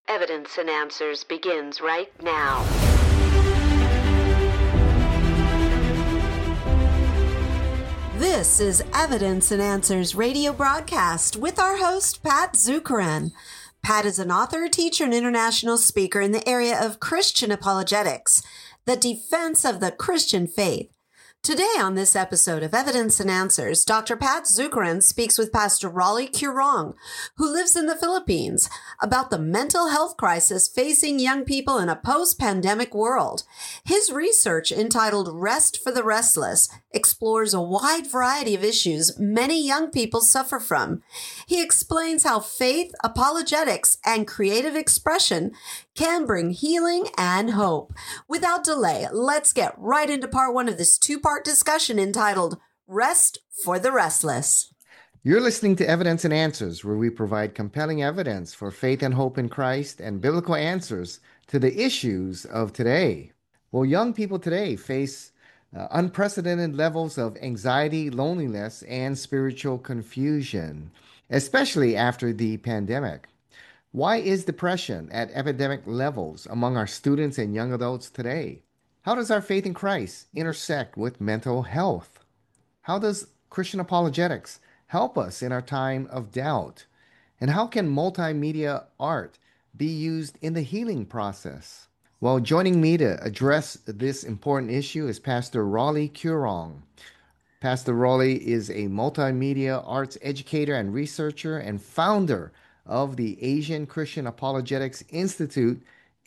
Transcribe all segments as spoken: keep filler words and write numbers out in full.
Evidence and Answers begins right now. This is Evidence and Answers radio broadcast with our host, Pat Zukeran. Pat is an author, teacher, and international speaker in the area of Christian apologetics, the defense of the Christian faith. Today on this episode of Evidence and Answers, Doctor Pat Zukeran speaks with Pastor Rolly Curong, who lives in the Philippines, about the mental health crisis facing young people in a post-pandemic world. His research, entitled Rest for the Restless, explores a wide variety of issues many young people suffer from. He explains how faith, apologetics, and creative expression can bring healing and hope. Without delay, let's get right into part one of this two-part discussion entitled Rest for the Restless. You're listening to Evidence and Answers, where we provide compelling evidence for faith and hope in Christ and biblical answers to the issues of today. Well, young people today face uh, unprecedented levels of anxiety, loneliness, and spiritual confusion, especially after the pandemic. Why is depression at epidemic levels among our students and young adults today? How does our faith in Christ intersect with mental health? How does Christian apologetics help us in our time of doubt? And how can multimedia art be used in the healing process? Well, joining me to address this important issue is Pastor Rolly Curong. Pastor Rolly is a multimedia arts educator and researcher and founder of the Asian Christian Apologetics Institute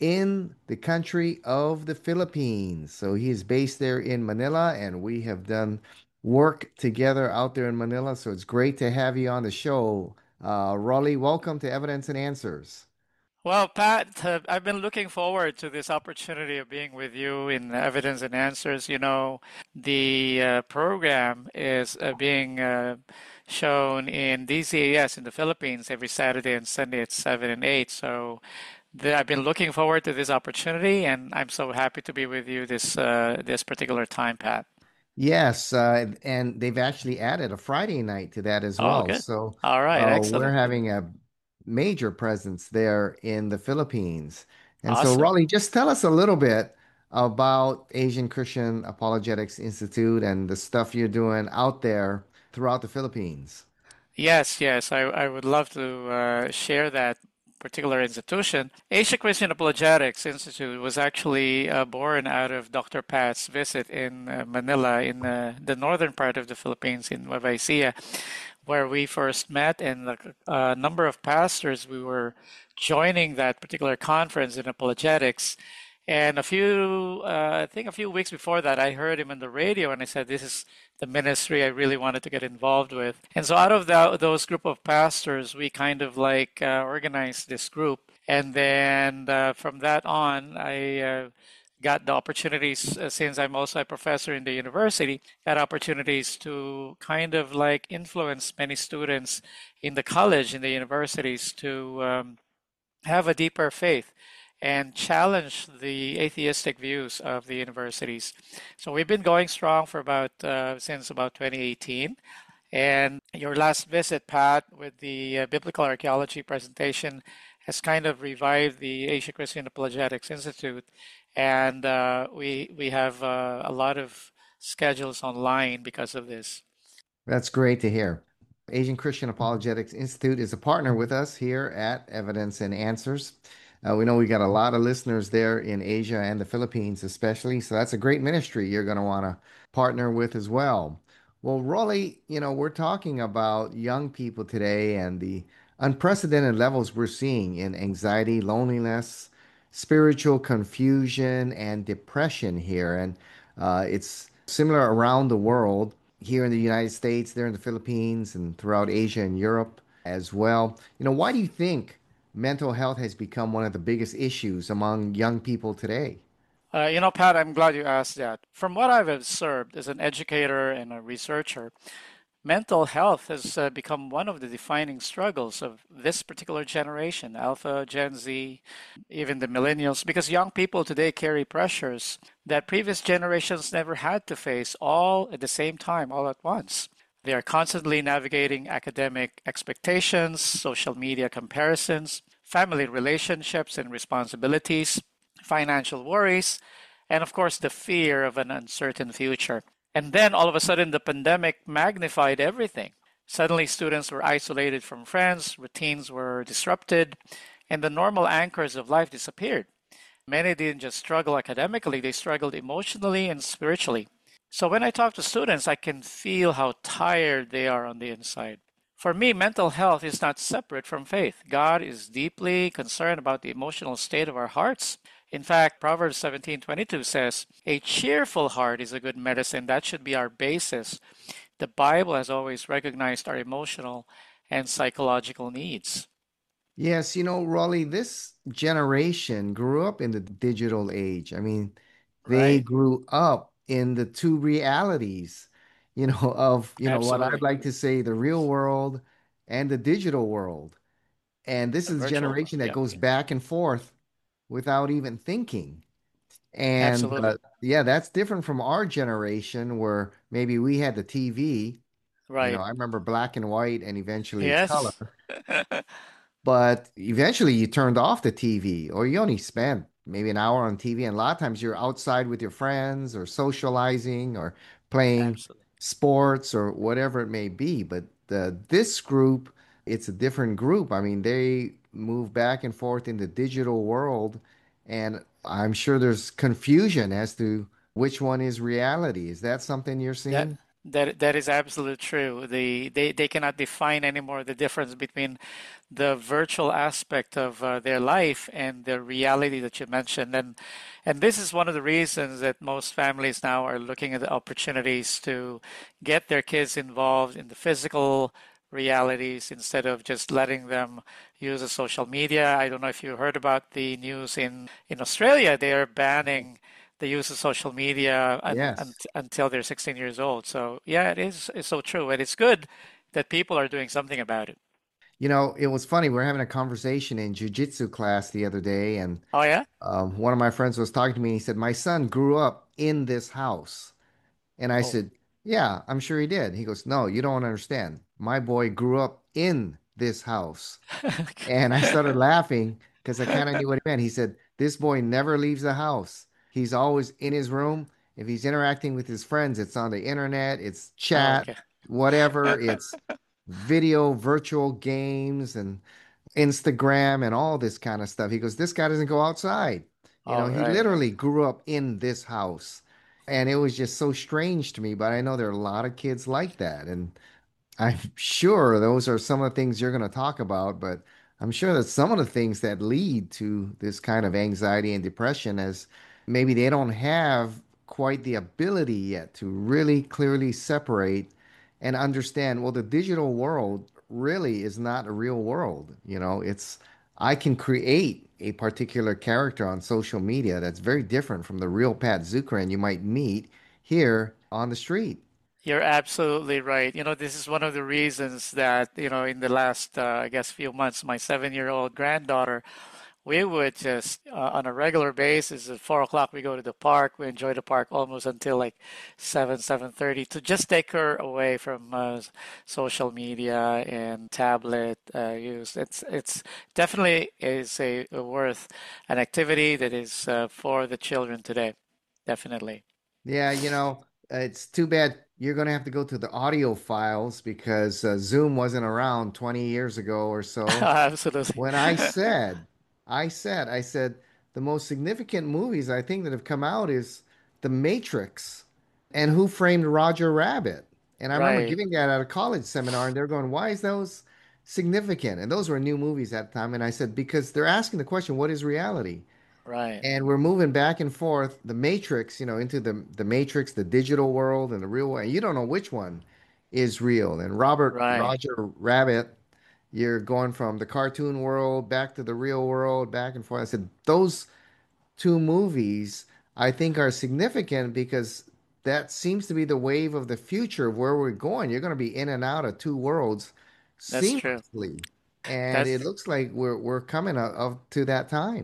in the country of the Philippines. So he is based there in Manila, and we have done work together out there in Manila. So it's great to have you on the show. Uh, Rolly, welcome to Evidence and Answers. Well, Pat, uh, I've been looking forward to this opportunity of being with you in Evidence and Answers. You know, the uh, program is uh, being uh, shown in D C A S in the Philippines every Saturday and Sunday at seven and eight. So the, I've been looking forward to this opportunity, and I'm so happy to be with you this uh, this particular time, Pat. Yes, uh, and they've actually added a Friday night to that as Oh, well. good. So All right, uh, excellent. we're having a major presence there in the Philippines. And so, Awesome. Rolly, just tell us a little bit about Asian Christian Apologetics Institute and the stuff you're doing out there throughout the Philippines. Yes, yes, I, I would love to uh, share that particular institution. Asia Christian Apologetics Institute was actually uh, born out of Doctor Pat's visit in uh, Manila, in uh, the northern part of the Philippines, in Nueva Ecija, where we first met, and a uh, number of pastors, we were joining that particular conference in apologetics. And a few, uh, I think a few weeks before that, I heard him on the radio, and I said, this is the ministry I really wanted to get involved with. And so out of the, those group of pastors, we kind of like uh, organized this group. And then uh, from that on, I uh, got the opportunities, uh, since I'm also a professor in the university, got opportunities to kind of like influence many students in the college, in the universities, to um, have a deeper faith and challenge the atheistic views of the universities. So we've been going strong for about, uh, since about twenty eighteen. And your last visit, Pat, with the uh, Biblical Archaeology presentation has kind of revived the Asia Christian Apologetics Institute. And uh, we we have uh, a lot of schedules online because of this. That's great to hear. Asian Christian Apologetics Institute is a partner with us here at Evidence and Answers. Uh, we know we got a lot of listeners there in Asia and the Philippines especially, so that's a great ministry you're going to want to partner with as well. Well, Rolly, you know, we're talking about young people today and the unprecedented levels we're seeing in anxiety, loneliness, spiritual confusion, and depression here. And uh, it's similar around the world, here in the United States, there in the Philippines, and throughout Asia and Europe as well. You know, why do you think mental health has become one of the biggest issues among young people today? Uh, you know, Pat, I'm glad you asked that. From what I've observed as an educator and a researcher, mental health has uh, become one of the defining struggles of this particular generation, Alpha, Gen Z, even the millennials, because young people today carry pressures that previous generations never had to face all at the same time, all at once. They are constantly navigating academic expectations, social media comparisons, family relationships and responsibilities, financial worries, and of course, the fear of an uncertain future. And then all of a sudden, the pandemic magnified everything. Suddenly, students were isolated from friends, routines were disrupted, and the normal anchors of life disappeared. Many didn't just struggle academically, they struggled emotionally and spiritually. So when I talk to students, I can feel how tired they are on the inside. For me, mental health is not separate from faith. God is deeply concerned about the emotional state of our hearts. In fact, Proverbs seventeen twenty-two says, "A cheerful heart is a good medicine." That should be our basis. The Bible has always recognized our emotional and psychological needs. Yes, you know, Raleigh, this generation grew up in the digital age. I mean, they Right. grew up in the two realities, you know, of, you know, what I'd Absolutely. like to say the real world and the digital world. And this The is a virtual world. generation that Yeah. goes back and forth without even thinking. And uh, Absolutely. yeah, that's different from our generation where maybe we had the T V, you know, Right. I remember black and white and eventually color. Yes. But eventually you turned off the T V or you only spent maybe an hour on T V. And a lot of times you're outside with your friends or socializing or playing Absolutely. sports or whatever it may be. But the, this group, it's a different group. I mean, they move back and forth in the digital world. And I'm sure there's confusion as to which one is reality. Is that something you're That seeing? that that is absolutely true. The they they cannot define anymore the difference between the virtual aspect of uh, their life and the reality that you mentioned. And and this is one of the reasons that most families now are looking at the opportunities to get their kids involved in the physical realities instead of just letting them use the social media. I don't know if you heard about the news in in Australia. They are banning the use of social media un, un, Yes. until they're sixteen years old. So yeah, it is it's so true, and it's good that people are doing something about it. You know, it was funny. We were having a conversation in jujitsu class the other day, and Oh yeah? um, one of my friends was talking to me. And he said, "My son grew up in this house." And I Oh, said, "Yeah, I'm sure he did." He goes, "No, you don't understand. My boy grew up in this house." And I started laughing because I kind of knew what he meant. He said, "This boy never leaves the house. He's always in his room. If he's interacting with his friends, it's on the internet, it's chat, okay. whatever, it's video, virtual games, and Instagram and all this kind of stuff." He goes, "This guy doesn't go outside." You know, All he right. literally grew up in this house. And it was just so strange to me, but I know there are a lot of kids like that. And I'm sure those are some of the things you're going to talk about, but I'm sure that some of the things that lead to this kind of anxiety and depression is maybe they don't have quite the ability yet to really clearly separate and understand, well, the digital world really is not a real world. You know, it's, I can create a particular character on social media that's very different from the real Pat Zucran you might meet here on the street. You're absolutely right. You know, this is one of the reasons that, you know, in the last, uh, I guess, few months, my seven-year-old granddaughter, we would just, uh, on a regular basis, at four o'clock, we go to the park. We enjoy the park almost until like seven, seven thirty to just take her away from uh, social media and tablet uh, use. It's it's definitely is a, a worth an activity that is uh, for the children today. Definitely. Yeah, you know, uh, it's too bad you're going to have to go to the audio files because uh, Zoom wasn't around twenty years ago or so. Absolutely. When I said, I said, I said, the most significant movies I think that have come out is The Matrix and Who Framed Roger Rabbit. And I remember Right, giving that at a college seminar, and they're going, "Why is those significant?" And those were new movies at the time. And I said, because they're asking the question, what is reality? right, And we're moving back and forth the matrix, you know, into the the matrix, the digital world and the real world. And you don't know which one is real. And Robert right. Roger Rabbit, you're going from the cartoon world back to the real world, back and forth. I said those two movies I think are significant because that seems to be the wave of the future of where we're going. You're going to be in and out of two worlds That's true. seamlessly. And it That's looks like we're we're coming up, up to that time.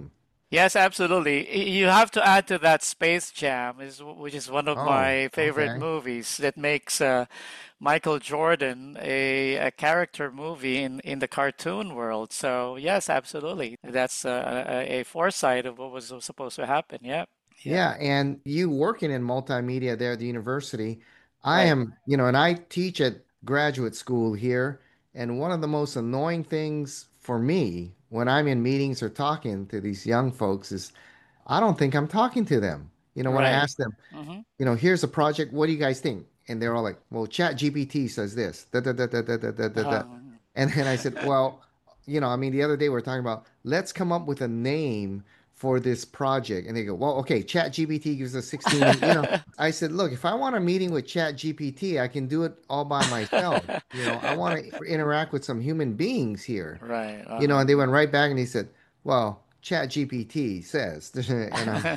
Yes, absolutely. Y- You have to add to that Space Jam, is which is one of Oh, my favorite okay. movies that makes uh, Michael Jordan a, a character movie in, in the cartoon world. So yes, absolutely. That's uh, a, a foresight of what was supposed to happen. Yeah. Yeah. Yeah, and you working in multimedia there at the university, I Right. am, you know, and I teach at graduate school here, and one of the most annoying things for me when I'm in meetings or talking to these young folks is I don't think I'm talking to them. You know, when I Right. ask them, Hmm. you know, here's a project. What do you guys think? And they're all like, well, Chat G P T says this. Da, da, da, da, da, da, da, da, da. Um, And then I said, well, you know, I mean, the other day we were talking about let's come up with a name for this project. And they go, well, okay, Chat G P T gives us sixteen, you know. I said, look, if I want a meeting with Chat G P T, I can do it all by myself. You know, I want to interact with some human beings here. right. You know, Uh-huh. and they went right back and he said, well, Chat G P T says, and I'm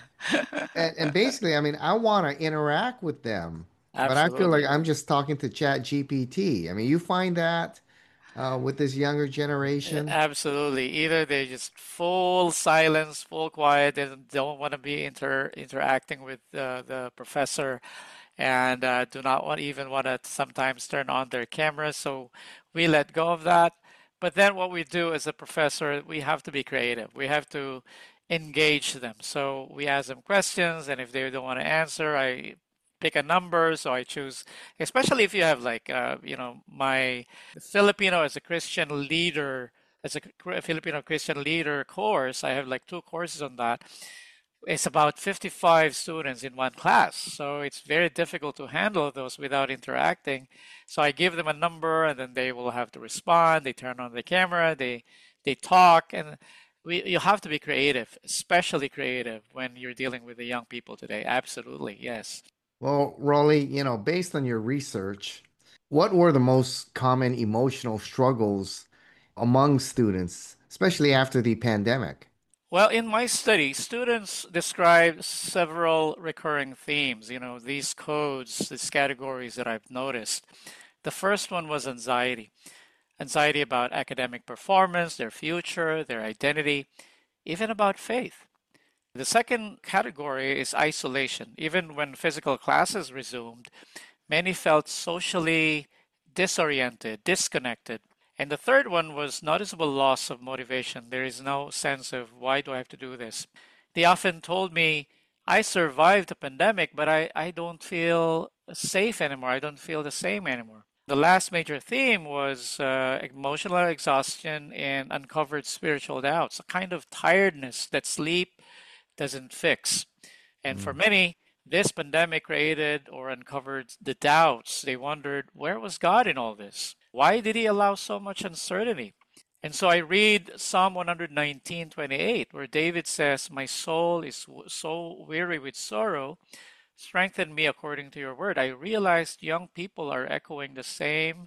and, and basically, I mean, I want to interact with them, but I feel like Absolutely. I'm just talking to Chat G P T. I mean, you find that uh, with this younger Yeah, generation? absolutely. Either they just full silence, full quiet, and don't want to be inter interacting with uh, the professor, and uh, do not want even want to sometimes turn on their cameras. So we let go of that. But then what we do as a professor, we have to be creative. We have to engage them. So we ask them questions, and if they don't want to answer, I pick a number. So I choose, especially if you have like, uh, you know, my Filipino as a Christian leader, as a Cr- Filipino Christian leader course, I have like two courses on that. It's about fifty-five students in one class, so it's very difficult to handle those without interacting. So I give them a number, and then they will have to respond. They turn on the camera, they they talk, and we you have to be creative, especially creative when you're dealing with the young people today. Absolutely, yes. Well, Rolly, you know, based on your research, what were the most common emotional struggles among students, especially after the pandemic? Well, in my study, students describe several recurring themes, you know, these codes, these categories that I've noticed. The first one was anxiety. Anxiety about academic performance, their future, their identity, even about faith. The second category is isolation. Even when physical classes resumed, many felt socially disoriented, disconnected. And the third one was noticeable loss of motivation. There is no sense of why do I have to do this? They often told me, I survived the pandemic, but I, I don't feel safe anymore. I don't feel the same anymore. The last major theme was uh, emotional exhaustion and uncovered spiritual doubts, a kind of tiredness that sleep doesn't fix. And for Mm. many, this pandemic created or uncovered the doubts. They wondered, where was God in all this? Why did he allow so much uncertainty? And so I read Psalm one nineteen twenty-eight, where David says, my soul is so weary with sorrow, strengthen me according to your word. I realized young people are echoing the same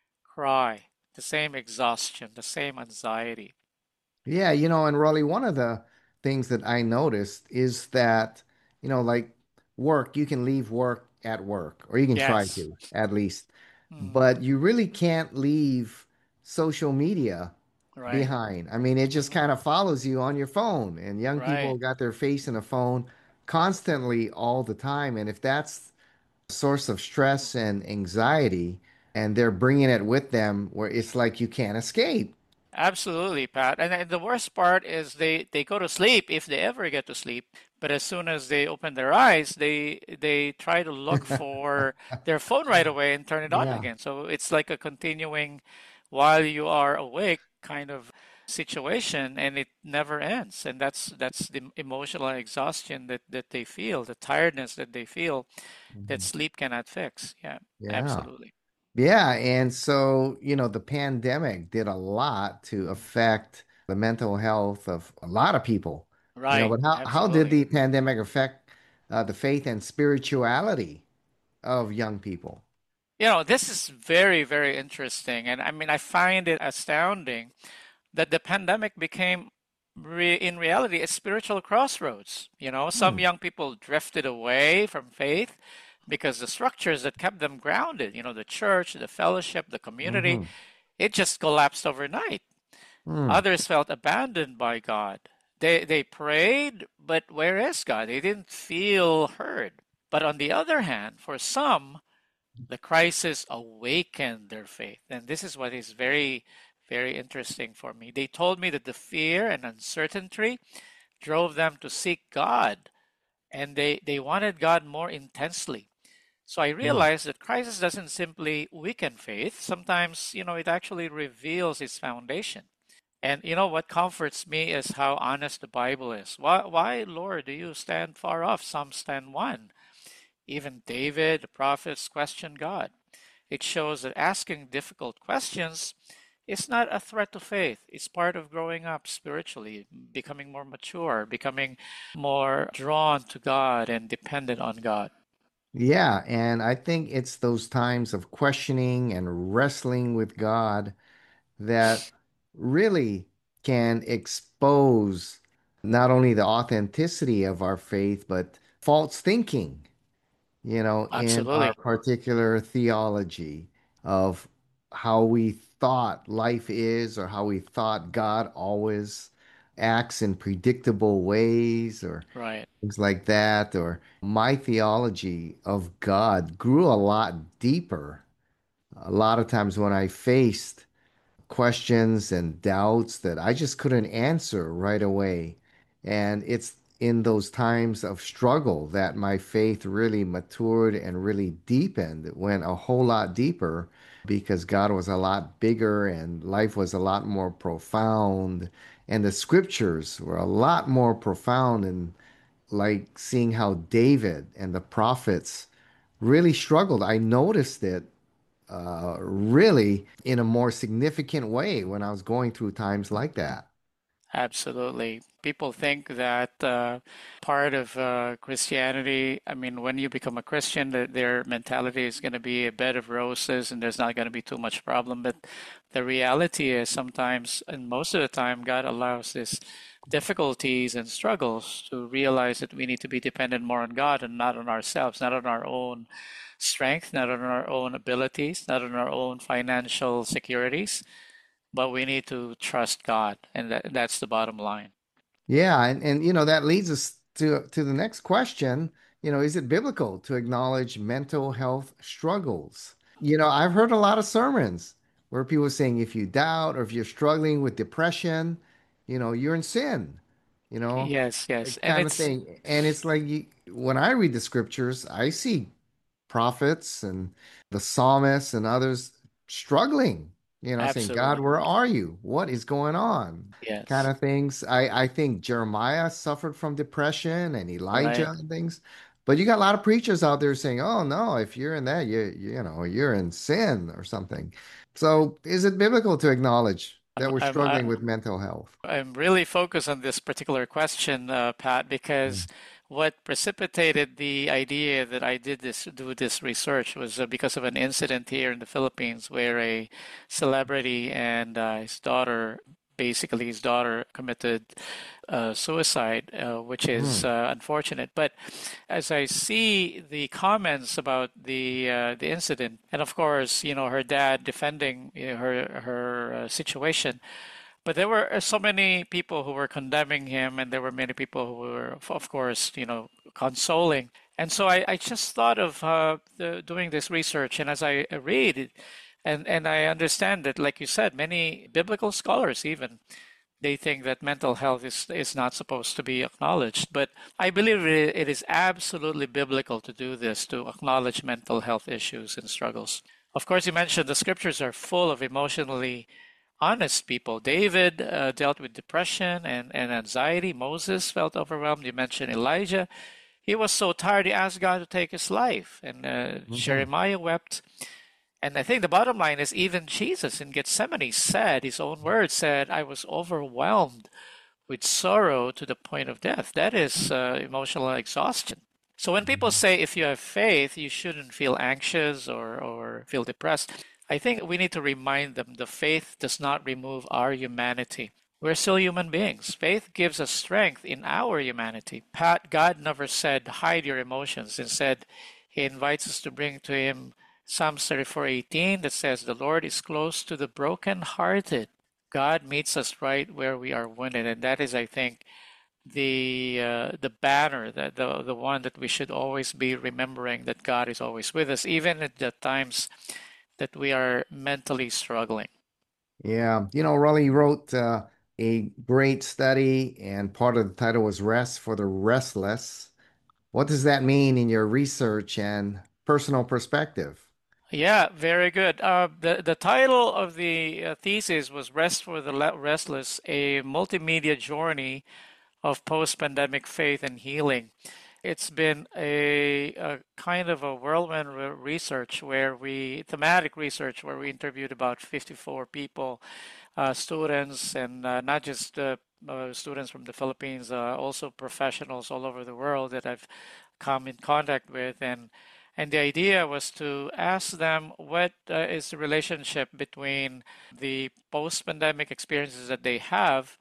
cry, the same exhaustion, the same anxiety. Yeah, you know, and Rolly, one of the things that I noticed is that, you know, like work, you can leave work at work, or you can try Yes. to at least, Mhm. but you really can't leave social media Right. behind. I mean, it just Mhm. kind of follows you on your phone, and young Right. people got their face in a phone constantly all the time. And if that's a source of stress and anxiety, and they're bringing it with them, where it's like you can't escape. Absolutely, Pat. And, and the worst part is they, they go to sleep if they ever get to sleep, but as soon as they open their eyes, they they try to look for their phone right away and turn it on Yeah. again. So it's like a continuing while you are awake kind of situation, and it never ends. And that's that's the emotional exhaustion that, that they feel, the tiredness that they feel that Mhm. sleep cannot fix. Yeah, Yeah. absolutely. Yeah, and so, you know, the pandemic did a lot to affect the mental health of a lot of people. You know, Right, but how how did absolutely. the pandemic affect uh, the faith and spirituality of young people? You know, this is very, very interesting. And I mean, I find it astounding that the pandemic became, re in reality, a spiritual crossroads. You know, some Hmm. young people drifted away from faith because the structures that kept them grounded, you know, the church, the fellowship, the community, Mm-hmm. it just collapsed overnight. Hmm. Others felt abandoned by God. They they prayed, but where is God? They didn't feel heard. But on the other hand, for some, the crisis awakened their faith. And this is what is very, very interesting for me. They told me that the fear and uncertainty drove them to seek God, and they, they wanted God more intensely. So I Hmm. realized that crisis doesn't simply weaken faith. Sometimes, you know, it actually reveals its foundation. And you know what comforts me is how honest the Bible is. Why, why, Lord, do you stand far off? Psalms ten one. Even David, the prophets, questioned God. It shows that asking difficult questions is not a threat to faith. It's part of growing up spiritually, becoming more mature, becoming more drawn to God and dependent on God. Yeah, and I think it's those times of questioning and wrestling with God that really can expose not only the authenticity of our faith, but false thinking, you know, in our Absolutely. particular theology of how we thought life is or how we thought God always acts in predictable ways or Right. things like that. Or my theology of God grew a lot deeper. A lot of times when I faced questions and doubts that I just couldn't answer right away. And it's in those times of struggle that my faith really matured and really deepened. It went a whole lot deeper because God was a lot bigger and life was a lot more profound. And the scriptures were a lot more profound. And like seeing how David and the prophets really struggled. I noticed it uh, really in a more significant way when I was going through times like that. Absolutely. People think that uh, part of uh, Christianity, I mean, when you become a Christian, that their mentality is going to be a bed of roses and there's not going to be too much problem. But the reality is sometimes, and most of the time, God allows this difficulties and struggles to realize that we need to be dependent more on God and not on ourselves, not on our own strength, not on our own abilities, not on our own financial securities, but we need to trust God, and that, that's the bottom line. Yeah, and, and you know that leads us to to the next question. You know, is it biblical to acknowledge mental health struggles? You know, I've heard a lot of sermons where people are saying if you doubt or if you're struggling with depression, you know, you're in sin, you know, Yes, yes, that and kind of it's thing. And it's like you, when I read the scriptures, I see prophets and the psalmists and others struggling, you know, saying, God, absolutely where are you? What is going on? Kind yes, of things. I, I think Jeremiah suffered from depression and Elijah right. and things. But you got a lot of preachers out there saying, oh no, if you're in that, you you know, you're in sin or something. So is it biblical to acknowledge I'm that we're I'm I, struggling with mental health? I'm really focused on this particular question, uh, Pat, because what precipitated the idea that I did this do this research was uh, because of an incident here in the Philippines where a celebrity and uh, his daughter, basically his daughter, committed uh, suicide, uh, which is Mm. uh, unfortunate. But as I see the comments about the uh, the incident, and of course, you know, her dad defending you know, her her uh, situation. But there were uh, so many people who were condemning him, and there were many people who were, of of course, you know, consoling. And so I, I just thought of uh, the, doing this research, and as I read it, and and I understand that, like you said, many biblical scholars even they think that mental health is is not supposed to be acknowledged. But I believe it, it is absolutely biblical to do this, to acknowledge mental health issues and struggles. Of course, you mentioned the scriptures are full of emotionally honest people. David uh, dealt with depression and, and anxiety. Moses felt overwhelmed. You mentioned Elijah. He was so tired, he asked God to take his life. And uh, Hmm. Jeremiah wept. And I think the bottom line is even Jesus in Gethsemane said, his own words said, I was overwhelmed with sorrow to the point of death. That is uh, emotional exhaustion. So when people say if you have faith, you shouldn't feel anxious or, or feel depressed, I think we need to remind them the faith does not remove our humanity. We're still human beings. Faith gives us strength in our humanity. Pat, God never said hide your emotions. Instead, He invites us to bring to Him Psalms thirty-four eighteen that says, the Lord is close to the brokenhearted. God meets us right where we are wounded. And that is, I think, the uh, the banner, that the the one that we should always be remembering, that God is always with us, even at the times that we are mentally struggling. Yeah, you know, Raleigh wrote uh, a great study, and part of the title was Rest for the Restless. What does that mean in your research and personal perspective? Yeah, very good. Uh, the the title of the uh, thesis was "Rest for the Le- Restless: A Multimedia Journey of Post-Pandemic Faith and Healing." It's been a, a kind of a whirlwind re- research where we thematic research where we interviewed about fifty-four people, uh, students, and uh, not just uh, uh, students from the Philippines, uh, also professionals all over the world that I've come in contact with, and and the idea was to ask them what uh, is the relationship between the post-pandemic experiences that they have,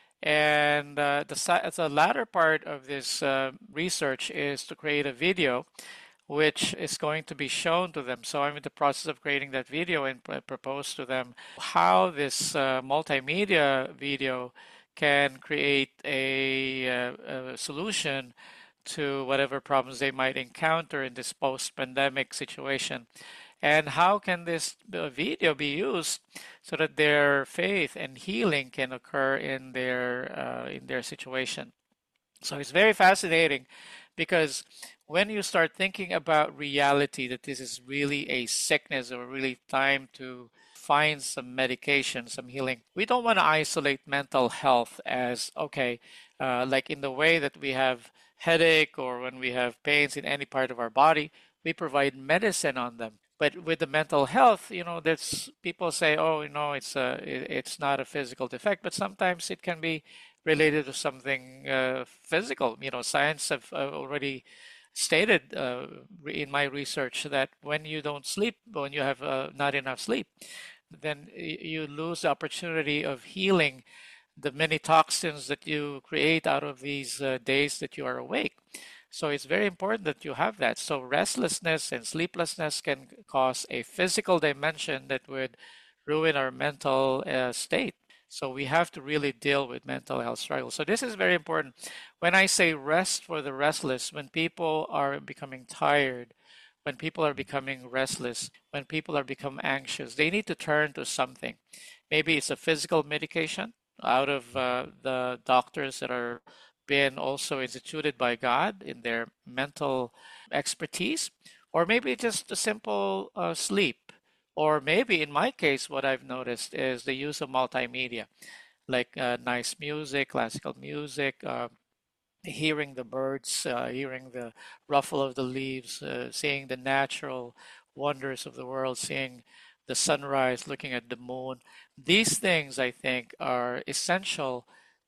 and uh, the, si- the latter part of this uh, research is to create a video which is going to be shown to them. So I'm in the process of creating that video and pr- propose to them how this uh, multimedia video can create a, uh, a solution to whatever problems they might encounter in this post-pandemic situation. And how can this uh, video be used so that their faith and healing can occur in their uh, in their situation? So it's very fascinating because when you start thinking about reality, that this is really a sickness or really time to find some medication, some healing, we don't want to isolate mental health as, okay, uh, like in the way that we have headache or when we have pains in any part of our body, we provide medicine on them. But with the mental health, you know, there's people say, oh, you know, it's a, it's not a physical defect, but sometimes it can be related to something uh, physical. You know, science have uh, already stated uh, in my research that when you don't sleep, when you have uh, not enough sleep, then you lose the opportunity of healing the many toxins that you create out of these uh, days that you are awake. So it's very important that you have that. So restlessness and sleeplessness can cause a physical dimension that would ruin our mental uh, state. So we have to really deal with mental health struggles. So this is very important. When I say rest for the restless, when people are becoming tired, when people are becoming restless, when people are becoming anxious, they need to turn to something. Maybe it's a physical medication out of uh, the doctors that are been also instituted by God in their mental expertise, or maybe just a simple uh, sleep. Or maybe in my case, what I've noticed is the use of multimedia, like uh, nice music, classical music, uh, hearing the birds, uh, hearing the ruffle of the leaves, uh, seeing the natural wonders of the world, seeing the sunrise, looking at the moon. These things, I think, are essential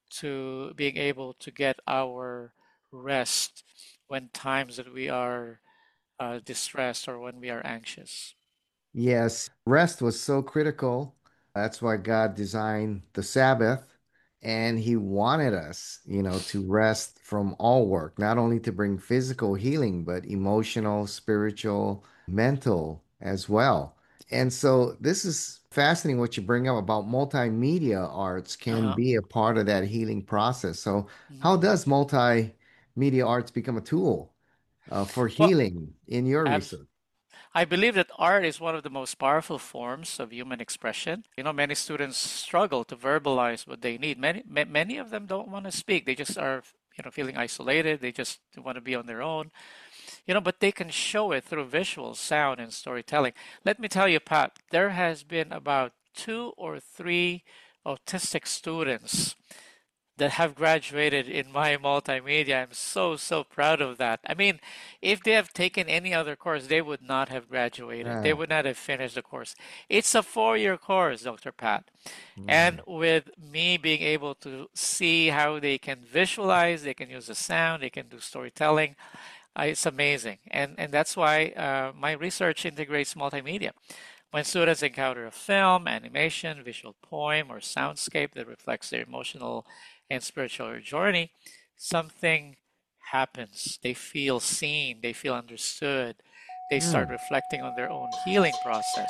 to being able to get our rest when times that we are uh, distressed or when we are anxious. Yes, rest was so critical. That's why God designed the Sabbath, and He wanted us, you know, to rest from all work, not only to bring physical healing, but emotional, spiritual, mental as well. And so this is fascinating what you bring up about multimedia arts can Uh-huh. be a part of that healing process. So Mhm. how does multimedia arts become a tool uh, for Well, healing in your abs- research? I believe that art is one of the most powerful forms of human expression. You know, many students struggle to verbalize what they need. Many, ma- many of them don't want to speak. They just are, you know, feeling isolated. They just want to be on their own. You know, but they can show it through visual, sound, and storytelling. Let me tell you, Pat, there has been about two or three autistic students that have graduated in my multimedia. I'm so, so proud of that. I mean, if they have taken any other course, they would not have graduated. They Ah, would not have finished the course. It's a four-year course, doctor Pat. And mhm. with me being able to see how they can visualize, they can use the sound, they can do storytelling, uh, it's amazing. And, and that's why uh, my research integrates multimedia. When students encounter a film, animation, visual poem, or soundscape that reflects their emotional and spiritual journey, something happens. They feel seen, they feel understood, they start Hmm. reflecting on their own healing process.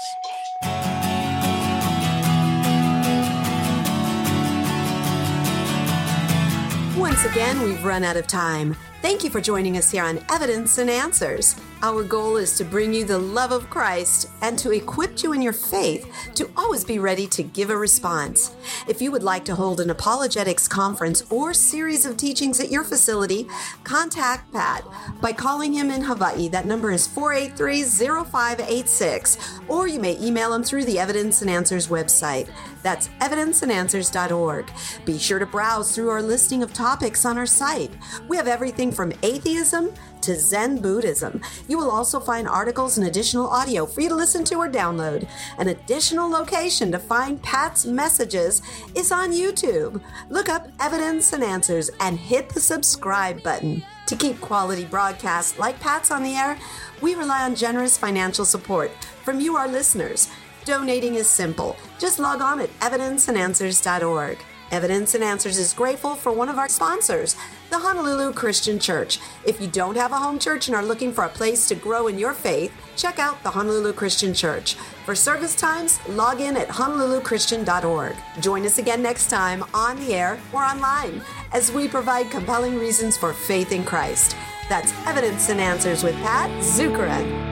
Once again, we've run out of time. Thank you for joining us here on Evidence and Answers. Our goal is to bring you the love of Christ and to equip you in your faith to always be ready to give a response. If you would like to hold an apologetics conference or series of teachings at your facility, contact Pat by calling him in Hawaii. That number is four eight three, zero five eight six, or you may email him through the Evidence and Answers website. That's evidence and answers dot org. Be sure to browse through our listing of topics on our site. We have everything from atheism to Zen Buddhism. You will also find articles and additional audio for you to listen to or download. An additional location to find Pat's messages is on YouTube. Look up Evidence and Answers and hit the subscribe button. To keep quality broadcasts like Pat's on the air, we rely on generous financial support from you, our listeners. Donating is simple. Just log on at evidence and answers dot org. Evidence and Answers is grateful for one of our sponsors, the Honolulu Christian Church. If you don't have a home church and are looking for a place to grow in your faith, check out the Honolulu Christian Church. For service times, log in at honolulu christian dot org. Join us again next time on the air or online as we provide compelling reasons for faith in Christ. That's Evidence and Answers with Pat Zukeran.